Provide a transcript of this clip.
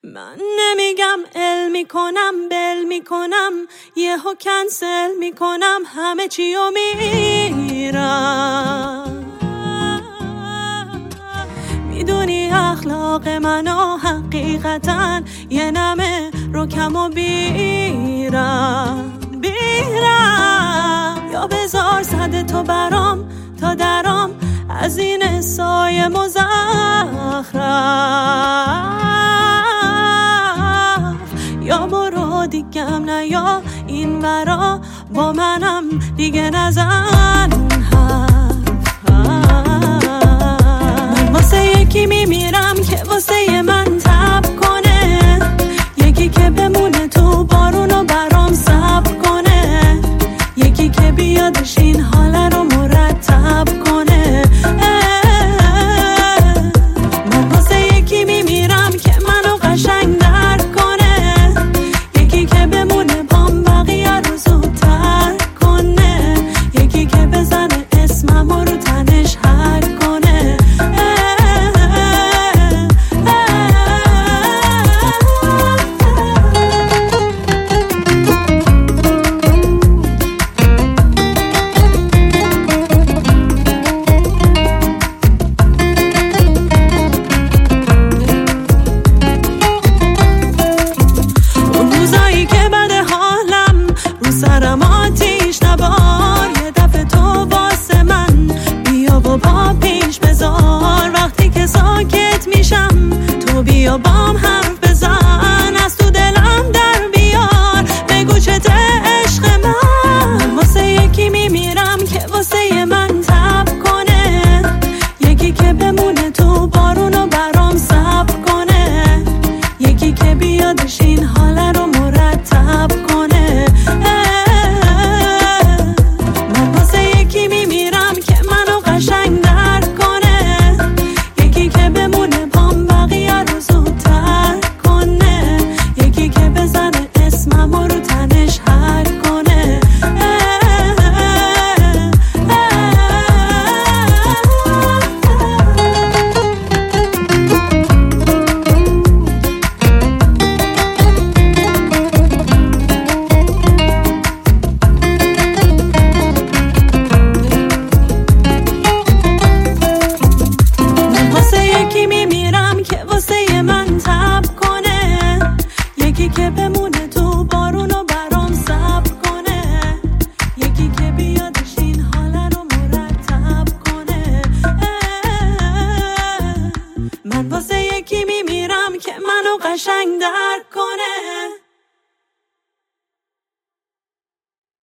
من نمیگم علم میکنم بل میکنم یهو کنسل میکنم همه چیو میرم. میدونی اخلاق منو حقیقتا یه نمه رو کم و بیرم یا بذار صد تو برام تا درام از این سایه مزخرف، یا برو دیگم نه یا این برا با منم دیگه نزن حرف. من واسه یکی میمیرم که واسه من تب کنه، یکی که بمونه تو بارونو برام صبر کنه، یکی که بیادش این حال رو مرتب کنه. من واسه یکی میمیرم که منو قشنگ درک کنه، یکی که بمونه پام بقیه رو زودتر کنه، یکی که بزنه اسمم رو تنش حک کنه. سرم آتیش نبار، یه دفعه تو واسه من بیا و پا پیش بذار، وقتی که ساکت میشم تو بیا بام حرف بزن، از تو دلم در بیار بگو چته عشق من. واسه یکی میمیرم که واسه من تب کنه، یکی که بمونه تو بارونو برام صبر کنه، یکی که بیادش این حال رو مرتب کنه. قشنگ درک کنه، یکی که بمونه پام بقیه رو زودتر کنه، یکی که بزنه اسمم رو تنش حک کنه. واسه من تب کنه، یکی که بمونه تو بارونو برام صبر کنه، یکی که بیادش این حال رو مرتب کنه. من واسه یکی میمیرم که منو قشنگ درک کنه.